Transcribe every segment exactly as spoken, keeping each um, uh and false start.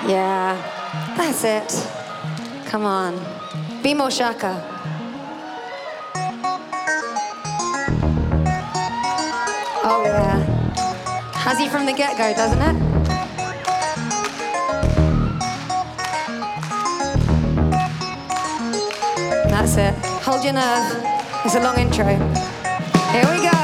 Yeah, that's it. Come on. Be more Shaka. Oh yeah. Has he from the get-go, doesn't it? That's it. Hold your nerve. It's a long intro. Here we go.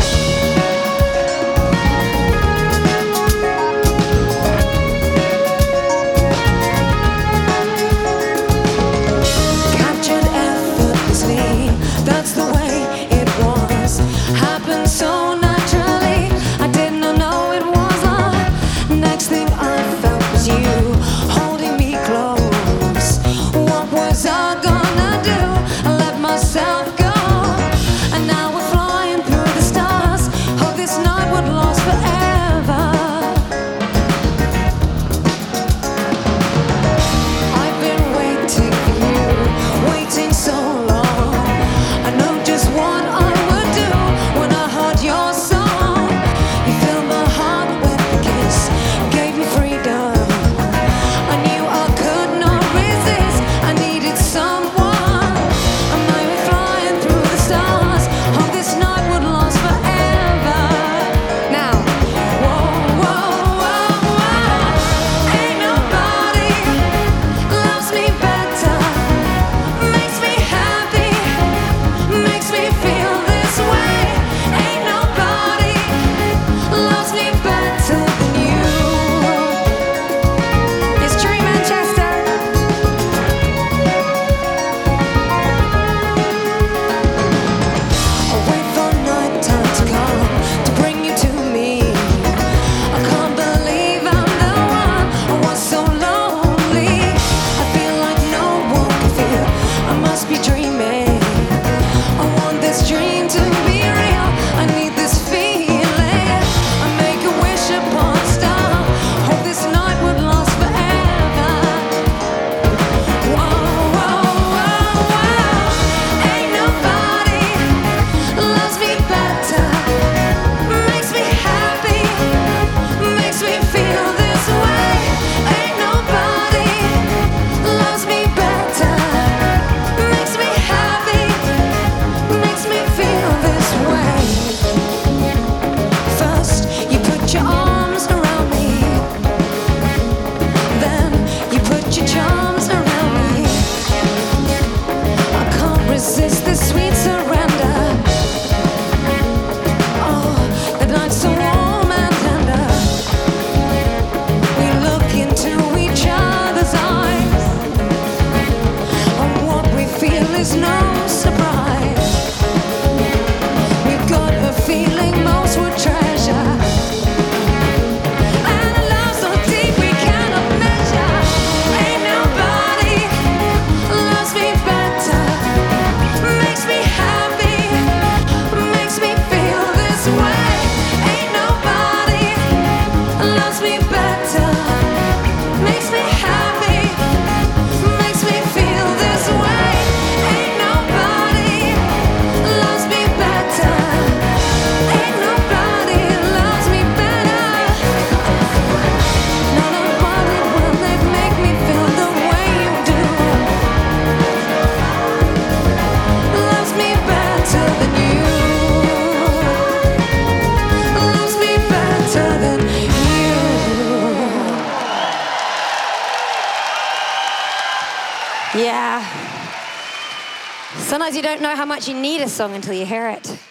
That's the way it was. Happened so naturally. I did not know it was love. Next thing I felt was you holding me close. What was I gonna do? I let myself go. And now we're flying through the stars. Hope this night would last forever. I've been waiting for you, waiting so long. I know just what I would do when I heard your song. You filled my heart with a kiss, gave me freedom. I knew I could not resist. I needed someone. I'm now flying through the stars. Hope this night would last forever. Now. Whoa, whoa, whoa, whoa. Ain't nobody loves me better, makes me happy, makes me feel this way. Ain't nobody loves me better than you. It's true, Manchester. I wait for night time to come to bring you to me. I can't believe I'm the one. I was so lonely. I feel like no one can feel. I must be dreaming. I want this dream to be real. I need this feeling. I make a wish upon a star. Hope this night would last forever. Whoa, whoa, whoa, whoa. Ain't nobody loves me better, makes me happy, makes me feel this way. Ain't nobody loves me better, makes me happy, makes me feel this way. First, you put your arms around me, then you put your charms around me. I can't resist this sweet surrender. Oh, the night's so warm and tender. We look into each other's eyes, and what we feel is no surprise. We've got a feeling most would treasure, and a love so deep we cannot measure. Ain't nobody loves me better, makes me happy, makes me feel this way. Ain't nobody loves me better, makes me happy, makes me feel this way. Ain't nobody loves me better, ain't nobody loves me better. Not a worry will they make me feel the way you do. Loves me better than you. Loves me better than you. Yeah. Sometimes you don't know how much you need a song until you hear it.